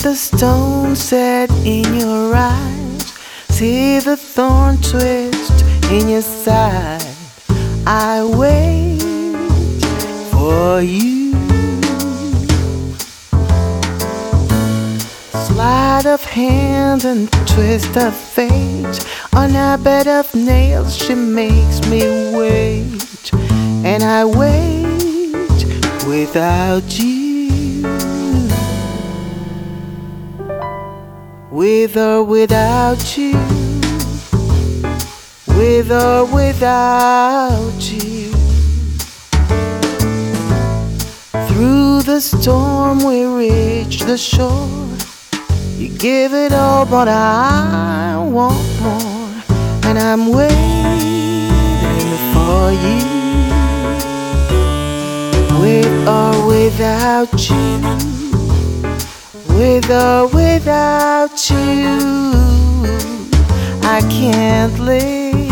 the stone set in your eyes, see the thorn twist in your side. I wait for you. Sleight of hand and twist of fate, on a bed of nails she makes me wait, and I wait without you. With or without you, with or without you. Through the storm we reach the shore. You give it all, but I want more, and I'm waiting for you. With or without you, with or without you, I can't live.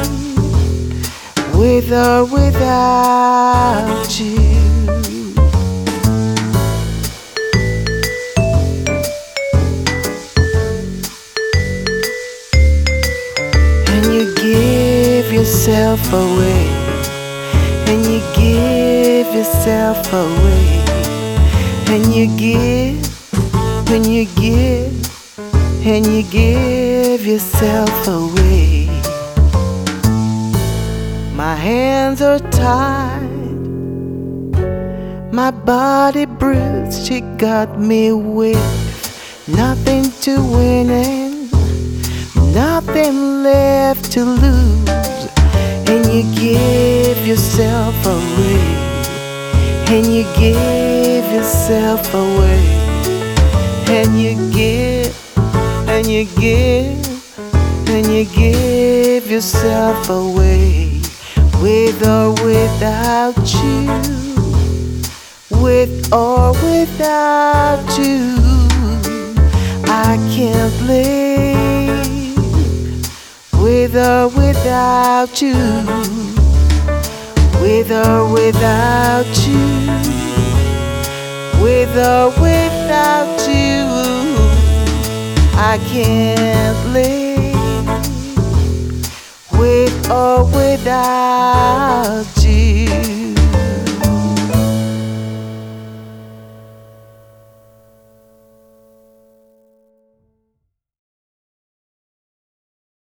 With or without you. And you give yourself away, and you give yourself away, and you give, and you give, and you give yourself away. My hands are tied, my body bruised. She got me with nothing to win and nothing left to lose. And you give yourself away, and you give yourself away, and you give, and you give, and you give yourself away. With or without you, with or without you, I can't live. With or without you, with or without you, with or without you, I can't live. With or without